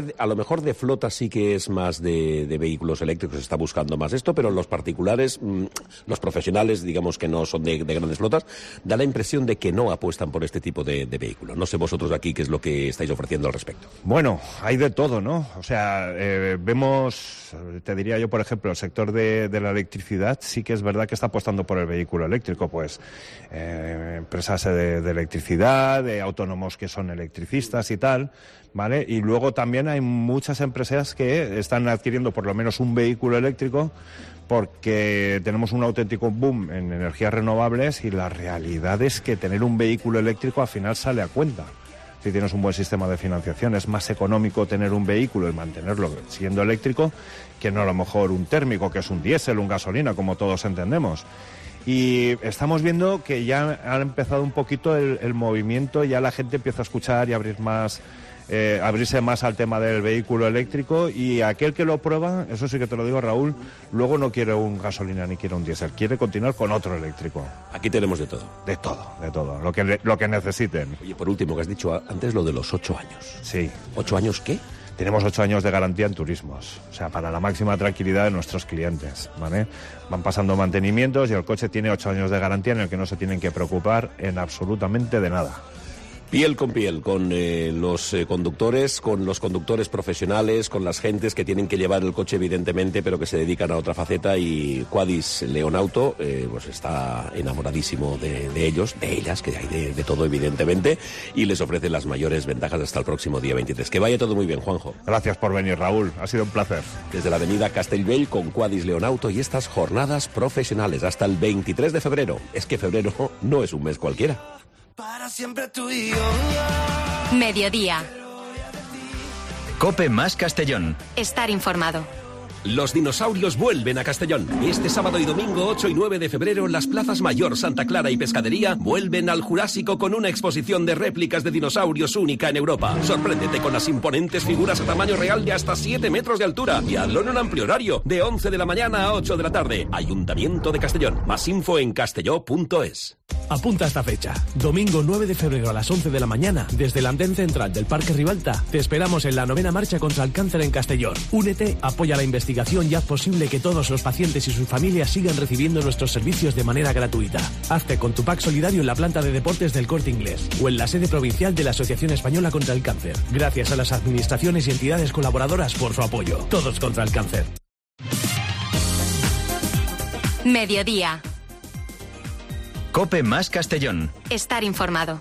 mejor de flota sí que es más de vehículos eléctricos, se está buscando más esto, pero los particulares, los profesionales, digamos que no son de grandes flotas, da la impresión de que no apuestan por este tipo de vehículos. No sé vosotros aquí qué es lo que estáis ofreciendo al respecto. Bueno, hay de todo, ¿no? O sea, vemos, te diría yo, por ejemplo, el sector de la electricidad sí que es verdad que está apostando por el vehículo eléctrico, pues empresas de electricidad, de autónomos que son electricistas y tal, ¿vale? Y luego también hay muchas empresas que están adquiriendo por lo menos un vehículo eléctrico porque tenemos un auténtico boom en energías renovables y la realidad es que tener un vehículo eléctrico al final sale a cuenta. Si tienes un buen sistema de financiación, es más económico tener un vehículo y mantenerlo siendo eléctrico que no a lo mejor un térmico, que es un diésel, un gasolina, como todos entendemos. Y estamos viendo que ya ha empezado un poquito el movimiento, ya la gente empieza a escuchar y abrirse más al tema del vehículo eléctrico, y aquel que lo prueba, eso sí que te lo digo, Raúl, luego no quiere un gasolina ni quiere un diésel, quiere continuar con otro eléctrico. Aquí tenemos de todo. De todo, lo que necesiten. Oye, por último, que has dicho antes lo de los 8 años. Sí. ¿8 años qué? Tenemos 8 años de garantía en turismos, o sea, para la máxima tranquilidad de nuestros clientes, ¿vale? Van pasando mantenimientos y el coche tiene 8 años de garantía en el que no se tienen que preocupar en absolutamente de nada. Piel con piel, con los conductores, con los conductores profesionales, con las gentes que tienen que llevar el coche, evidentemente, pero que se dedican a otra faceta, y Quadis Leonauto pues está enamoradísimo de ellos, de ellas, que hay de todo, evidentemente, y les ofrece las mayores ventajas hasta el próximo día 23. Que vaya todo muy bien, Juanjo. Gracias por venir, Raúl, ha sido un placer. Desde la avenida Castellbell con Quadis Leonauto y estas jornadas profesionales hasta el 23 de febrero. Es que febrero no es un mes cualquiera. Para siempre tú y yo. Mediodía. COPE más Castellón. Estar informado. Los dinosaurios vuelven a Castellón. Este sábado y domingo 8 y 9 de febrero, las plazas Mayor, Santa Clara y Pescadería vuelven al Jurásico con una exposición de réplicas de dinosaurios única en Europa. Sorpréndete con las imponentes figuras a tamaño real de hasta 7 metros de altura y hazlo en un amplio horario, de 11 de la mañana a 8 de la tarde. Ayuntamiento de Castellón. Más info en castelló.es. Apunta esta fecha. Domingo 9 de febrero a las 11 de la mañana, desde el andén central del Parque Ribalta, te esperamos en la 9ª marcha contra el cáncer en Castellón. Únete, apoya la investigación y haz posible que todos los pacientes y sus familias sigan recibiendo nuestros servicios de manera gratuita. Hazte con tu pack solidario en la planta de deportes del Corte Inglés o en la sede provincial de la Asociación Española contra el Cáncer. Gracias a las administraciones y entidades colaboradoras por su apoyo. Todos contra el cáncer. Mediodía. COPE más Castellón. Estar informado.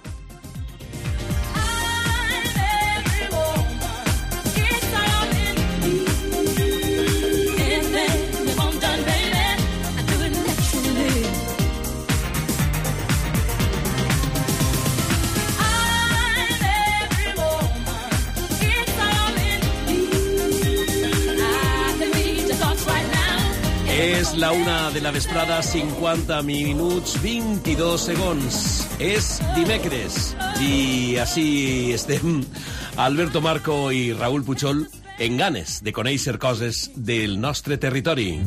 És la 1 de la vesprada, 50 minuts, 22 segons. És dimecres i així estem Alberto Marco i Raúl Puchol en ganes de conèixer coses del nostre territori.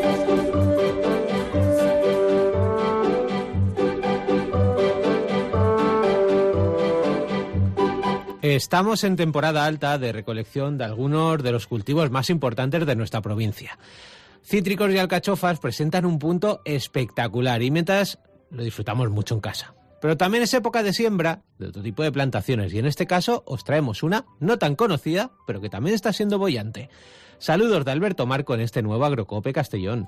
Estamos en temporada alta de recolección de algunos de los cultivos más importantes de nuestra provincia. Cítricos y alcachofas presentan un punto espectacular y mientras lo disfrutamos mucho en casa. Pero también es época de siembra de otro tipo de plantaciones y en este caso os traemos una no tan conocida, pero que también está siendo boyante. Saludos de Alberto Marco en este nuevo Agrocope Castellón.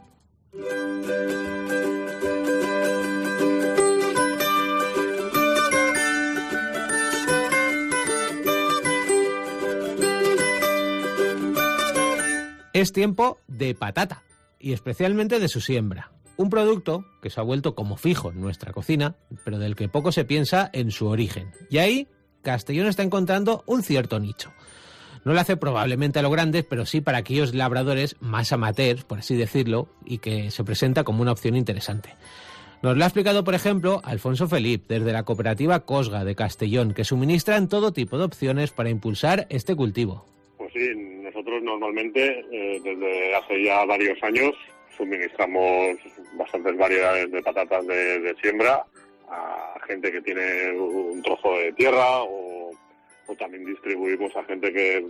Es tiempo de patata, y especialmente de su siembra. Un producto que se ha vuelto como fijo en nuestra cocina, pero del que poco se piensa en su origen. Y ahí, Castellón está encontrando un cierto nicho. No lo hace probablemente a lo grandes, pero sí para aquellos labradores más amateurs, por así decirlo, y que se presenta como una opción interesante. Nos lo ha explicado, por ejemplo, Alfonso Felip, desde la cooperativa Cosga de Castellón, que suministran todo tipo de opciones para impulsar este cultivo. Pues sí, nosotros normalmente, desde hace ya varios años, suministramos bastantes variedades de patatas de siembra a gente que tiene un trozo de tierra o también distribuimos a gente que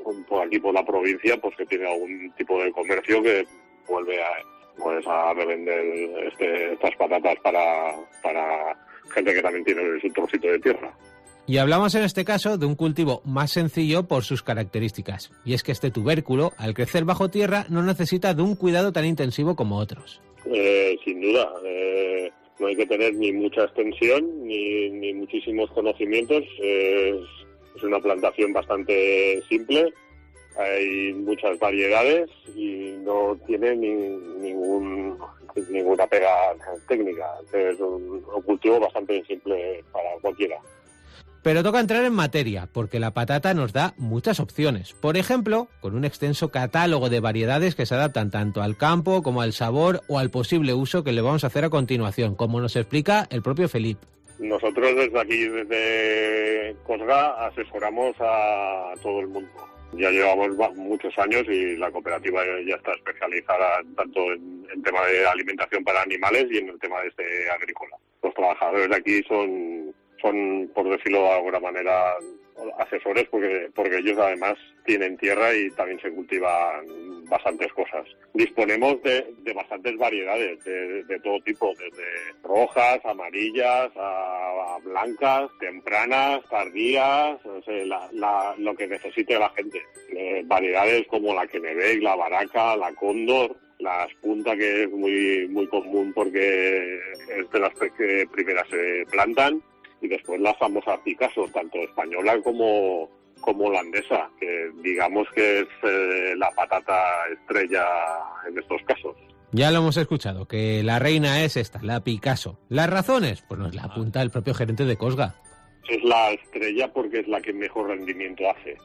por aquí por la provincia, pues que tiene algún tipo de comercio que vuelve a revender estas patatas para gente que también tiene su trocito de tierra. Y hablamos en este caso de un cultivo más sencillo por sus características. Y es que este tubérculo, al crecer bajo tierra, no necesita de un cuidado tan intensivo como otros. Sin duda. No hay que tener ni mucha extensión ni muchísimos conocimientos. Es una plantación bastante simple. Hay muchas variedades y no tiene ninguna pega técnica. Es un cultivo bastante simple para cualquiera. Pero toca entrar en materia, porque la patata nos da muchas opciones. Por ejemplo, con un extenso catálogo de variedades que se adaptan tanto al campo como al sabor o al posible uso que le vamos a hacer a continuación, como nos explica el propio Felip. Nosotros desde aquí, desde Cosga, asesoramos a todo el mundo. Ya llevamos muchos años y la cooperativa ya está especializada tanto en tema de alimentación para animales y en el tema agrícola. Los trabajadores de aquí son, por decirlo de alguna manera, asesores porque ellos además tienen tierra y también se cultivan bastantes cosas. Disponemos de bastantes variedades de todo tipo, desde rojas, amarillas, a blancas, tempranas, tardías, no sé, lo que necesite la gente. Variedades como la Kennebec, la Baraca, la Cóndor, la Punta, que es muy, muy común porque es de las que primeras se plantan, y después la famosa Picasso, tanto española como holandesa, que digamos que es la patata estrella en estos casos. Ya lo hemos escuchado, que la reina es esta, la Picasso. ¿Las razones? Pues nos la apunta el propio gerente de Cosga. Es la estrella porque es la que mejor rendimiento hace.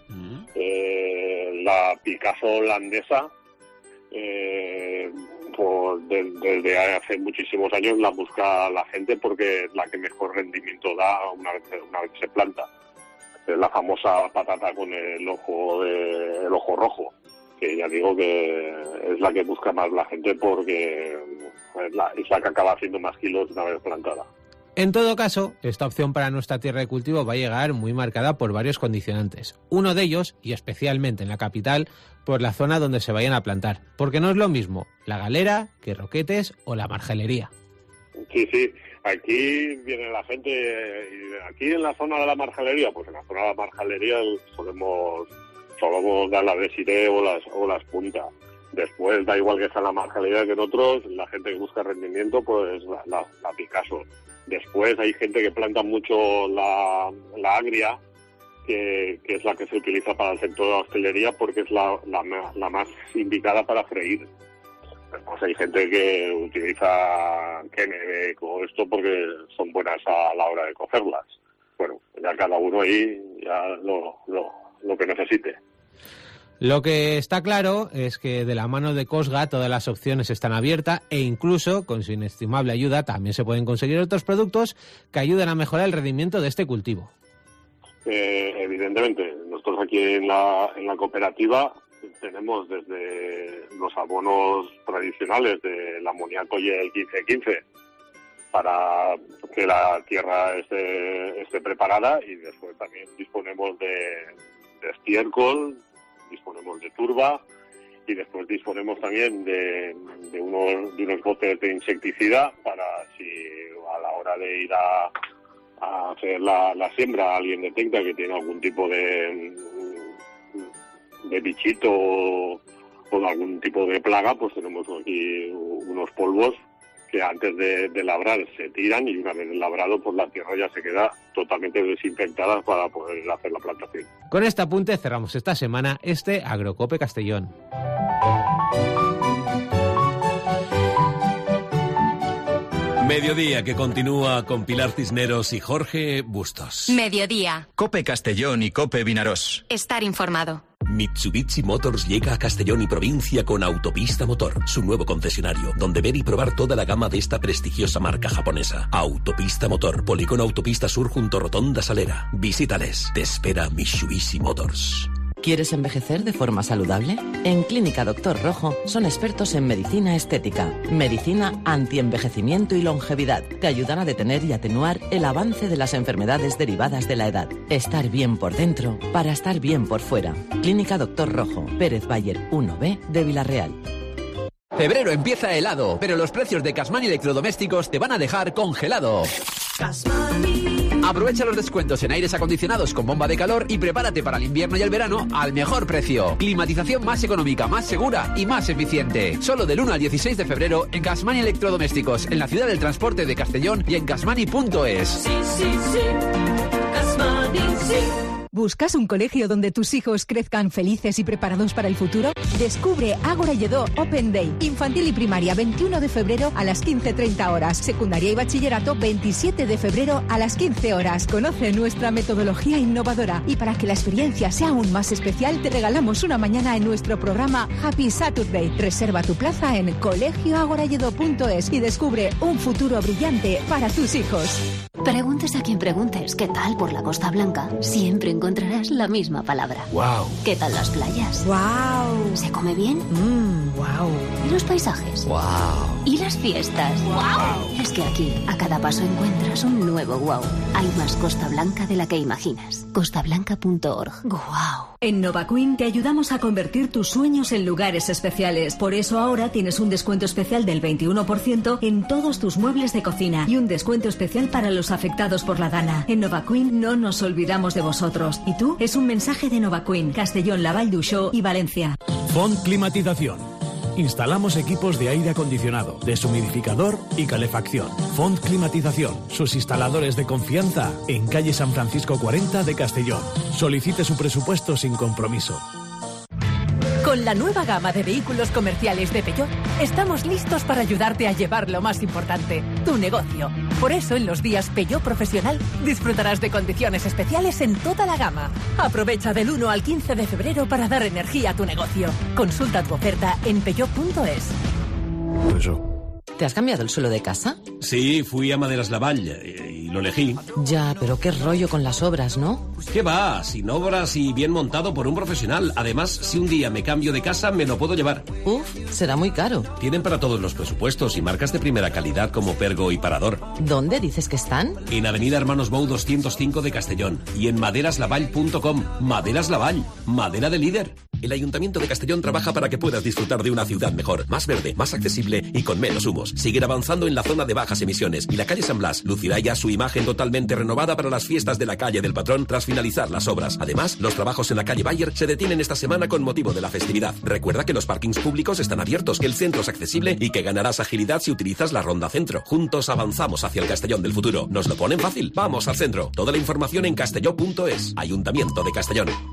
La Picasso holandesa, desde hace muchísimos años la busca la gente porque es la que mejor rendimiento da una vez se planta. Es la famosa patata con el ojo rojo, que ya digo que es la que busca más la gente porque es la que acaba haciendo más kilos una vez plantada. En todo caso, esta opción para nuestra tierra de cultivo va a llegar muy marcada por varios condicionantes. Uno de ellos, y especialmente en la capital, por la zona donde se vayan a plantar. Porque no es lo mismo la Galera que Roquetes o la Margelería. Sí. Aquí viene la gente, aquí en la zona de la Margelería, pues en la zona de la Margelería solemos dar la Desiré o las Puntas. Después, da igual que sea en la Margelería que en otros, la gente que busca rendimiento, pues la Picasso. Después hay gente que planta mucho la Agria, que es la que se utiliza para el sector de la hostelería porque es la más indicada para freír. Después hay gente que utiliza Kennebec o esto porque son buenas a la hora de cocerlas. Bueno, ya cada uno ahí ya lo que necesite. Lo que está claro es que de la mano de Cosga todas las opciones están abiertas e incluso con su inestimable ayuda también se pueden conseguir otros productos que ayuden a mejorar el rendimiento de este cultivo. Evidentemente, nosotros aquí en la cooperativa tenemos desde los abonos tradicionales del amoníaco y el 15-15 para que la tierra esté preparada, y después también disponemos de estiércol, disponemos de turba y después disponemos también de unos botes de insecticida para si a la hora de ir a hacer la siembra alguien detecta que tiene algún tipo de bichito o de algún tipo de plaga, pues tenemos aquí unos polvos que antes de labrar se tiran y una vez labrado pues la tierra ya se queda totalmente desinfectada para poder hacer la plantación. Con este apunte cerramos esta semana este Agrocope Castellón. Mediodía, que continúa con Pilar Cisneros y Jorge Bustos. Mediodía. Cope Castellón y Cope Vinarós. Estar informado. Mitsubishi Motors llega a Castellón y provincia con Autopista Motor, su nuevo concesionario, donde ver y probar toda la gama de esta prestigiosa marca japonesa. Autopista Motor, Polígono Autopista Sur junto a Rotonda Salera. Visítales. Te espera Mitsubishi Motors. ¿Quieres envejecer de forma saludable? En Clínica Doctor Rojo son expertos en medicina estética, medicina antienvejecimiento y longevidad, que ayudan a detener y atenuar el avance de las enfermedades derivadas de la edad. Estar bien por dentro para estar bien por fuera. Clínica Doctor Rojo, Pérez Bayer 1B de Villarreal. Febrero empieza helado, pero los precios de Casmani Electrodomésticos te van a dejar congelado. Aprovecha los descuentos en aires acondicionados con bomba de calor y prepárate para el invierno y el verano al mejor precio. Climatización más económica, más segura y más eficiente. Solo del 1 al 16 de febrero en Casmani Electrodomésticos, en la ciudad del transporte de Castellón y en casmani.es. Sí, sí, sí. Casmani, sí. ¿Buscas un colegio donde tus hijos crezcan felices y preparados para el futuro? Descubre Ágora Lledó Open Day. Infantil y primaria 21 de febrero a las 15:30 horas. Secundaria y bachillerato 27 de febrero a las 15 horas. Conoce nuestra metodología innovadora y para que la experiencia sea aún más especial te regalamos una mañana en nuestro programa Happy Saturday. Reserva tu plaza en colegioagoralledó.es y descubre un futuro brillante para tus hijos. Preguntes a quien preguntes qué tal por la Costa Blanca, siempre encontrarás la misma palabra. Wow. ¿Qué tal las playas? Wow. ¿Se come bien? Wow. ¿Y los paisajes? Wow. ¿Y las fiestas? Wow. Es que aquí, a cada paso encuentras un nuevo wow. Hay más Costa Blanca de la que imaginas. costablanca.org. Wow. En Nova Queen te ayudamos a convertir tus sueños en lugares especiales. Por eso ahora tienes un descuento especial del 21% en todos tus muebles de cocina y un descuento especial para los afectados por la dana. En Nova Queen no nos olvidamos de vosotros. ¿Y tú? Es un mensaje de Nova Queen, Castellón, Laval d'Uixó y Valencia. Font Climatización. Instalamos equipos de aire acondicionado, deshumidificador y calefacción. Font Climatización. Sus instaladores de confianza en calle San Francisco 40 de Castellón. Solicite su presupuesto sin compromiso. Con la nueva gama de vehículos comerciales de Peugeot, estamos listos para ayudarte a llevar lo más importante, tu negocio. Por eso, en los días Peugeot Profesional, disfrutarás de condiciones especiales en toda la gama. Aprovecha del 1 al 15 de febrero para dar energía a tu negocio. Consulta tu oferta en peugeot.es. ¿Te has cambiado el suelo de casa? Sí, fui a Maderas Lavall y lo elegí. Ya, pero qué rollo con las obras, ¿no? ¿Qué va? Sin obras y bien montado por un profesional. Además, si un día me cambio de casa, me lo puedo llevar. Uf, será muy caro. Tienen para todos los presupuestos y marcas de primera calidad como Pergo y Parador. ¿Dónde dices que están? En Avenida Hermanos Bou 205 de Castellón y en maderaslavall.com. Maderas Lavall, madera de líder. El Ayuntamiento de Castellón trabaja para que puedas disfrutar de una ciudad mejor, más verde, más accesible y con menos humos. Siguen avanzando en la zona de bajas emisiones y la calle San Blas lucirá ya su imagen totalmente renovada para las fiestas de la calle del Patrón tras finalizar las obras. Además, los trabajos en la calle Bayer se detienen esta semana con motivo de la festividad. Recuerda que los parkings públicos están abiertos, que el centro es accesible y que ganarás agilidad si utilizas la Ronda Centro. Juntos avanzamos hacia el Castellón del futuro. ¿Nos lo ponen fácil? Vamos al centro. Toda la información en castelló.es. Ayuntamiento de Castellón.